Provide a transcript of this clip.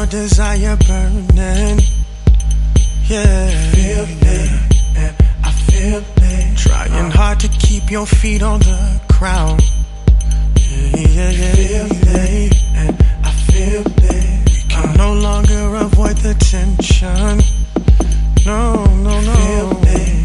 desire burning. Yeah, feel it, and I feel it. Trying hard to keep your feet on the ground. Yeah, feel it, and I feel it. We can no longer avoid the tension. No, no, no. Feel it.